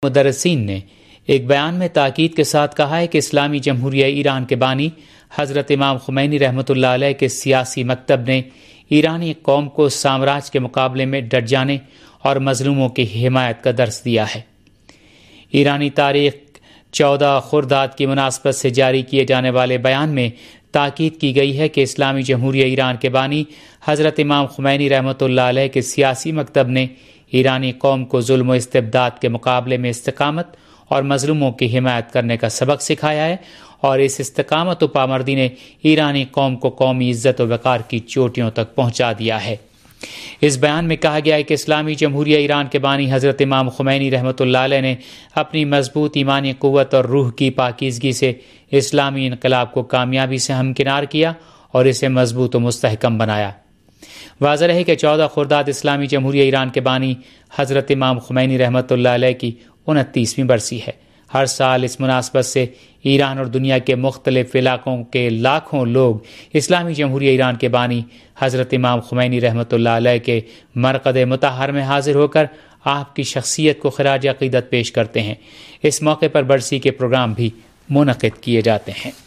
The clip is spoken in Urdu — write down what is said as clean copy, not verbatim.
مدرسین نے ایک بیان میں تاکید کے ساتھ کہا ہے کہ اسلامی جمہوریہ ایران کے بانی حضرت امام خمینی رحمۃ اللہ علیہ کے سیاسی مکتب نے ایرانی قوم کو سامراج کے مقابلے میں ڈٹ جانے اور مظلوموں کی حمایت کا درس دیا ہے۔ ایرانی تاریخ 14 خرداد کی مناسبت سے جاری کیے جانے والے بیان میں تاکید کی گئی ہے کہ اسلامی جمہوریہ ایران کے بانی حضرت امام خمینی رحمۃ اللہ علیہ کے سیاسی مکتب نے ایرانی قوم کو ظلم و استبداد کے مقابلے میں استقامت اور مظلوموں کی حمایت کرنے کا سبق سکھایا ہے، اور اس استقامت و پامردی نے ایرانی قوم کو قومی عزت و وقار کی چوٹیوں تک پہنچا دیا ہے۔ اس بیان میں کہا گیا ہے کہ اسلامی جمہوریہ ایران کے بانی حضرت امام خمینی رحمۃ اللہ علیہ نے اپنی مضبوط ایمانی قوت اور روح کی پاکیزگی سے اسلامی انقلاب کو کامیابی سے ہمکنار کیا اور اسے مضبوط و مستحکم بنایا۔ واضح ہے کہ 14 خرداد اسلامی جمہوریہ ایران کے بانی حضرت امام خمینی رحمۃ اللہ علیہ کی 29ویں برسی ہے۔ ہر سال اس مناسبت سے ایران اور دنیا کے مختلف علاقوں کے لاکھوں لوگ اسلامی جمہوریہ ایران کے بانی حضرت امام خمینی رحمۃ اللہ علیہ کے مرقد مطہر میں حاضر ہو کر آپ کی شخصیت کو خراج عقیدت پیش کرتے ہیں۔ اس موقع پر برسی کے پروگرام بھی منعقد کیے جاتے ہیں۔